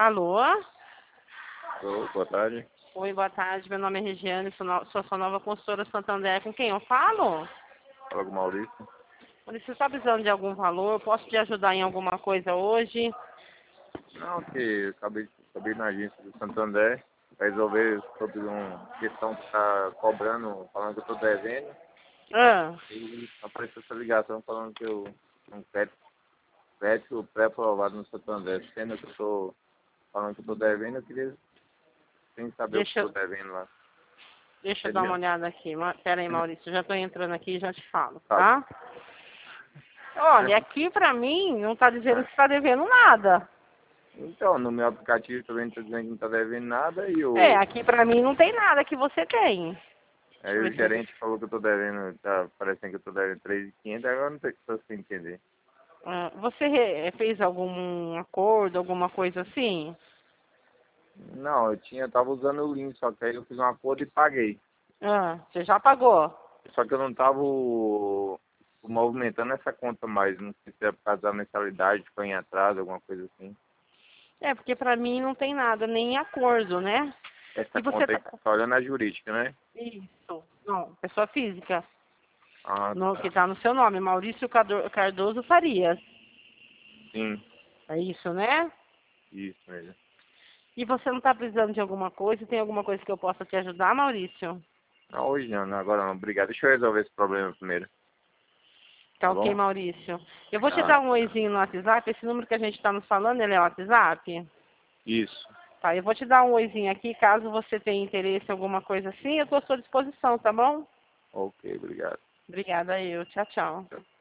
Alô? Alô, boa tarde. Oi, boa tarde. Meu nome é Regiane, sou sua nova consultora Santander. Com quem eu falo? Fala com o Maurício. Você está precisando de algum valor? Posso te ajudar em alguma coisa hoje? Não, que eu acabei na agência do Santander para resolver sobre uma questão que está cobrando, falando que eu estou devendo. Ah, E apareceu essa ligação falando que eu um crédito pré-aprovado no Santander. Sendo que eu estou falando que eu estou devendo, eu queria sem saber o que deixa, estou devendo lá. deixa eu dar uma Entendeu? olhada aqui. Pera aí, Maurício. Já estou entrando aqui e já te falo, Tá. tá? Olha, aqui pra mim não está dizendo que É. você está devendo nada. Então, no meu aplicativo também está dizendo que não está devendo nada e Aqui pra mim não tem nada que você tem. Deixa aí eu o ver se eu... gerente falou que eu estou devendo, tá parecendo que eu estou devendo 3.500, agora não sei se estou sem entender. Você fez algum acordo, alguma coisa assim? Não, tava usando o link, só que aí eu fiz um acordo e paguei. Você já pagou? Só que eu não tava movimentando essa conta mais, não sei se é por causa da mensalidade, ficou em atraso, alguma coisa assim. Porque pra mim não tem nada, nem acordo, né? Essa E você conta aí tá... que você tá olhando é jurídica, né? Isso. Não, pessoa física. Ah, Que tá. tá no seu nome, Maurício Cardoso Farias. Sim, É isso, né? isso mesmo. E você não tá precisando de alguma coisa? Tem alguma coisa que eu possa te ajudar, Maurício? Não, hoje não, agora não, obrigado. Deixa eu resolver esse problema primeiro, Tá tá ok, bom? Maurício. Eu vou te Ah, dar um oizinho no WhatsApp. Esse número que a gente tá nos falando, ele é o WhatsApp? isso. Tá, eu vou te dar um oizinho aqui. Caso você tenha interesse em alguma coisa assim, eu tô à sua disposição, tá bom? Ok, obrigado. Obrigada, eu. Tchau, tchau.